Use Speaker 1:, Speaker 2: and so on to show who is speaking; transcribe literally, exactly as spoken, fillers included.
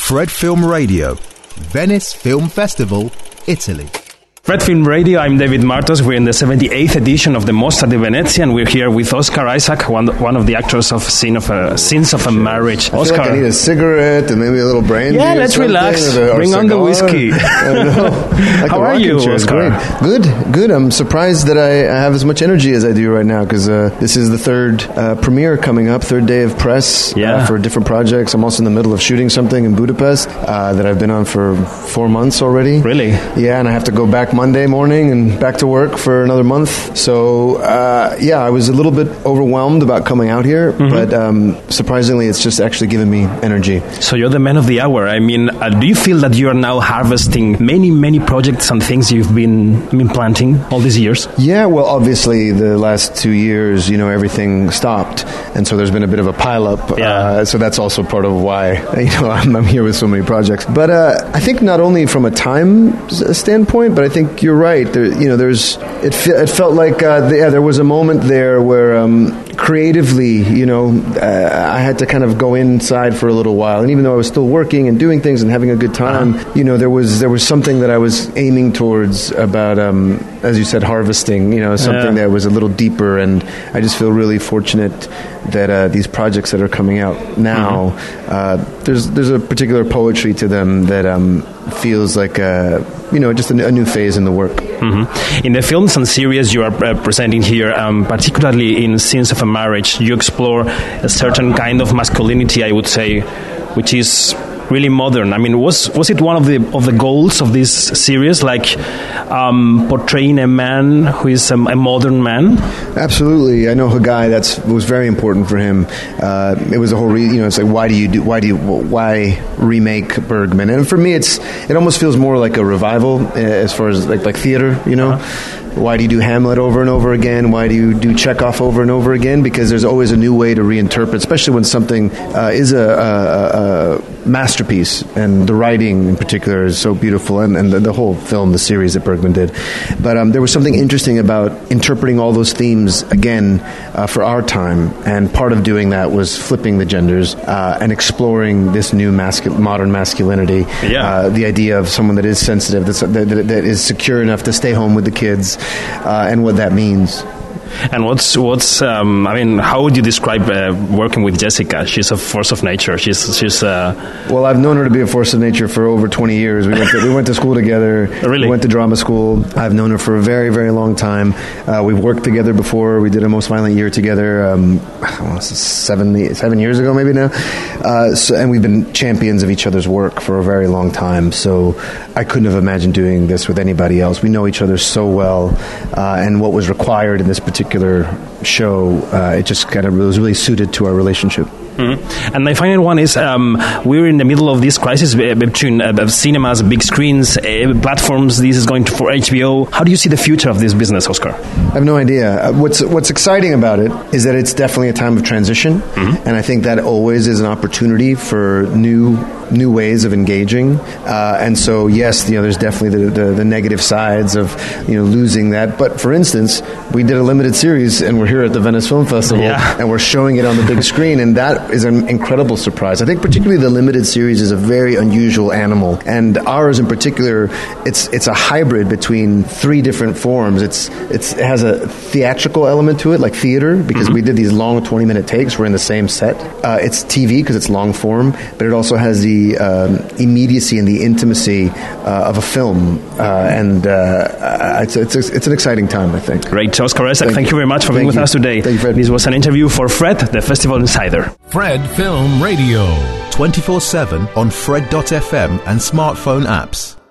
Speaker 1: Fred Film Radio, Venice Film Festival, Italy.
Speaker 2: Fred Film Radio, I'm David Martos. We're in the seventy-eighth edition of the Mostra di Venezia, and we're here with Oscar Isaac, one, one of the actors of Sin of a, Sins of a Marriage.
Speaker 3: I
Speaker 2: Oscar,
Speaker 3: feel like I need a cigarette and maybe a little brandy.
Speaker 2: Yeah, let's relax. Or Bring on the whiskey.
Speaker 3: I know. Like
Speaker 2: How are you,
Speaker 3: chair.
Speaker 2: Oscar?
Speaker 3: Great. Good, good. I'm surprised that I I have as much energy as I do right now, because uh, this is the third uh, premiere coming up, third day of press
Speaker 2: yeah.
Speaker 3: uh, for different projects. I'm also in the middle of shooting something in Budapest uh, that I've been on for four months already.
Speaker 2: Really?
Speaker 3: Yeah, and I have to go back Monday morning and back to work for another month. So, uh, yeah, I was a little bit overwhelmed about coming out here, mm-hmm. but um, surprisingly, it's just actually given me energy.
Speaker 2: So you're the man of the hour. I mean, uh, do you feel that you are now harvesting many, many projects and things you've been, been planting all these years?
Speaker 3: Yeah, well, obviously, the last two years, you know, everything stopped, and so there's been a bit of a pileup.
Speaker 2: Yeah.
Speaker 3: Uh, so that's also part of why, you know, I'm, I'm here with so many projects. But uh, I think not only from a time standpoint, but I think you're right. There, you know, there's it. Fe- it felt like uh, the, yeah, there was a moment there where um, creatively, you know, uh, I had to kind of go inside for a little while, and even though I was still working and doing things and having a good time, uh-huh. you know, there was there was something that I was aiming towards about, um, as you said, harvesting. You know, something
Speaker 2: yeah.
Speaker 3: that was a little deeper, and I just feel really fortunate that uh, these projects that are coming out now, mm-hmm. uh, there's there's a particular poetry to them that um, feels like a, you know, just a, a new phase in the work.
Speaker 2: Mm-hmm. In the films and series you are uh, presenting here, um, particularly in Sins of a Marriage, you explore a certain kind of masculinity, I would say, which is really modern. I mean, was was it one of the of the goals of this series, like um, portraying a man who is a, a modern man?
Speaker 3: Absolutely. I know Hagai. That's was very important for him. Uh, it was a whole, re- you know, it's like why do you do why do you why remake Bergman? And for me, it's it almost feels more like a revival uh, as far as like like theater, you know. Uh-huh. Why do you do Hamlet over and over again? Why do you do Chekhov over and over again? Because there's always a new way to reinterpret, especially when something uh, is a, a, a masterpiece, and the writing in particular is so beautiful, and, and the, the whole film, the series that Bergman did. But um, there was something interesting about interpreting all those themes again uh, for our time, and part of doing that was flipping the genders uh, and exploring this new mascu- modern masculinity.
Speaker 2: Yeah.
Speaker 3: Uh, the idea of someone that is sensitive, that's, that, that, that is secure enough to stay home with the kids. Uh, and what that means.
Speaker 2: And what's what's um, I mean, how would you describe uh, working with Jessica? She's a force of nature. She's she's. Uh...
Speaker 3: Well, I've known her to be a force of nature for over twenty years. We went to, we went to school together.
Speaker 2: Really?
Speaker 3: We went to drama school. I've known her for a very very long time. Uh, we've worked together before. We did A Most Violent Year together. Um, I don't know, seven seven years ago maybe now. Uh, so, and we've been champions of each other's work for a very long time. So I couldn't have imagined doing this with anybody else. We know each other so well, uh, and what was required in this particular show, uh, it just kind of was really suited to our relationship.
Speaker 2: Mm-hmm. And my final one is, um, we're in the middle of this crisis between uh, cinemas, big screens, uh, platforms. This is going to, for H B O. How do you see the future of this business, Oscar?
Speaker 3: I have no idea. Uh, what's what's exciting about it is that it's definitely a time of transition, mm-hmm. and I think that always is an opportunity for new new ways of engaging. Uh, and so, yes, you know, there's definitely the, the, the negative sides of, you know, losing that. But for instance, we did a limited series, and we're here at the Venice Film Festival,
Speaker 2: yeah.
Speaker 3: and we're showing it on the big screen, and that is an incredible surprise. I think particularly the limited series is a very unusual animal, and ours in particular, it's it's a hybrid between three different forms. It's it's it has a theatrical element to it, like theater, because mm-hmm. we did these long twenty-minute takes. We're in the same set. Uh, it's T V because it's long form, but it also has the um, immediacy and the intimacy uh, of a film, uh, and uh, it's, it's it's an exciting time, I think.
Speaker 2: Great. Oscar Isaac, thank,
Speaker 3: thank
Speaker 2: you very much for
Speaker 3: thank
Speaker 2: being with
Speaker 3: you.
Speaker 2: us today.
Speaker 3: Thank you, Fred.
Speaker 2: This was an interview for Fred, the Festival Insider.
Speaker 1: Fred Film Radio. twenty-four seven on Fred dot f m and smartphone apps.